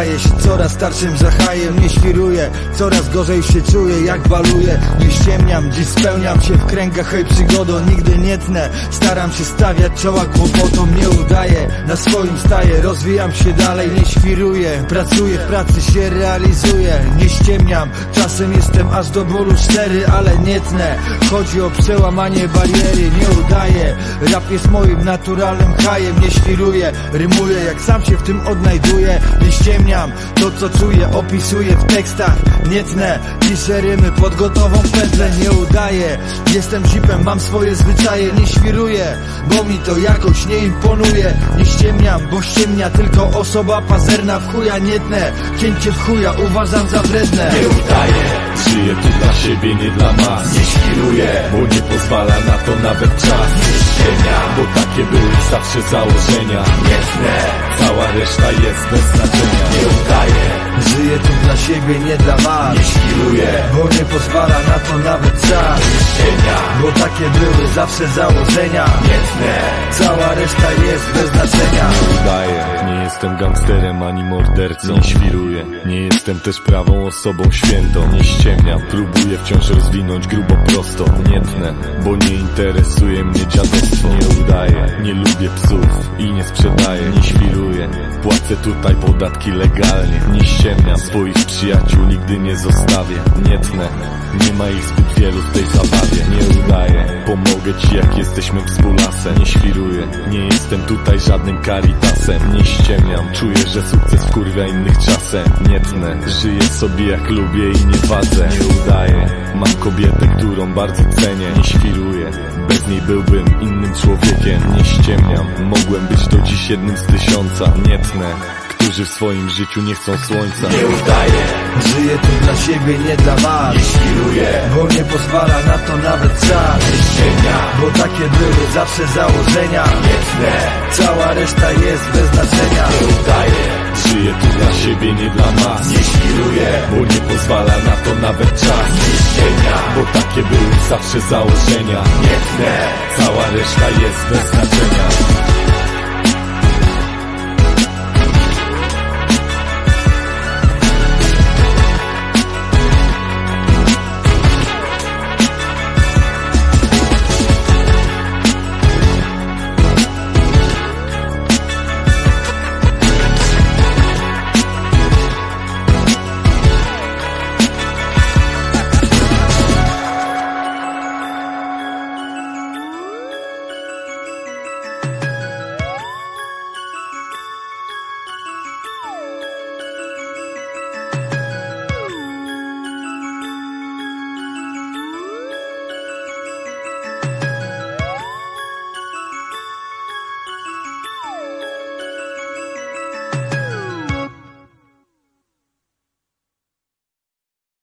staję się coraz starszym zachajem. Nie świruję, coraz gorzej się czuję, jak baluję. Nie ściemniam, dziś spełniam się w kręgach, hej przygodą, nigdy nie tnę. Staram się stawiać czoła kłopotom, nie udaję, na swoim staję. Rozwijam się dalej, nie świruję, pracuję, w pracy się realizuję. Nie ściemniam, czasem jestem aż do bólu szczery, ale nie tnę. Chodzi o przełamanie bariery, nie udaję. Rap jest moim naturalnym hajem. Nie świruję, rymuję, jak sam się w tym odnajduję. Nie ściemniam, to co czuję opisuję w tekstach. Nie tnę, piszę rymy pod gotową pętlę. Nie udaję, jestem zipem, mam swoje zwyczaje. Nie świruję, bo mi to jakoś nie imponuje. Nie ściemniam, bo ściemnia tylko osoba pazerna. W chuja nie tnę, cięcie w chuja uważam za wredne. Nie udaję, żyję tu dla siebie, nie dla mas. Nie świruję, bo nie pozwala na to nawet czas. Nie ściemniam, bo takie były zawsze założenia. Nie tnę, cała reszta jest bez znaczenia. Nie udaję, żyję tu dla siebie, nie dla was. nie świruję, bo nie pozwala na to nawet czas. nie ściemniam, Bo takie były zawsze założenia. nie tnę, Cała reszta jest bez znaczenia. udaję. Nie jestem gangsterem ani mordercą. Nie świruję, nie jestem też prawą osobą świętą. Nie ściemniam, próbuję wciąż rozwinąć grubo prosto. Nie tnę, bo nie interesuje mnie dziadostwo. Nie udaję, nie lubię psów i nie sprzedaję. Nie świruję, płacę tutaj podatki legalnie. Nie ściemniam, swoich przyjaciół nigdy nie zostawię. Nie tnę, nie ma ich zbyt wielu w tej zabawie. Nie udaję, pomogę ci jak jesteśmy współlasem. Nie świruję, nie jestem tutaj żadnym Caritasem. Nie ściemniam, czuję, że sukces wkurwia innych czasem. Nie tnę, żyję sobie jak lubię i nie wadzę. Nie udaję, mam kobietę, którą bardzo cenię. Nie świruję, bez niej byłbym innym człowiekiem. Nie ściemniam, mogłem być do dziś jednym z 1000. Nie tnę, którzy w swoim życiu nie chcą słońca. Nie udaję, żyję tu dla siebie, nie dla was. nie świruję, Bo nie pozwala na to nawet czas. nie ściemniam, Bo takie były zawsze założenia. nie tnę, Cała reszta jest bez znaczenia. nie udaję. Żyję tu dla siebie, nie dla mas. Nie świruję, bo nie pozwala na to nawet czas. Nie ściemniam, bo takie były zawsze założenia. Nie tnę, cała reszta jest bez znaczenia.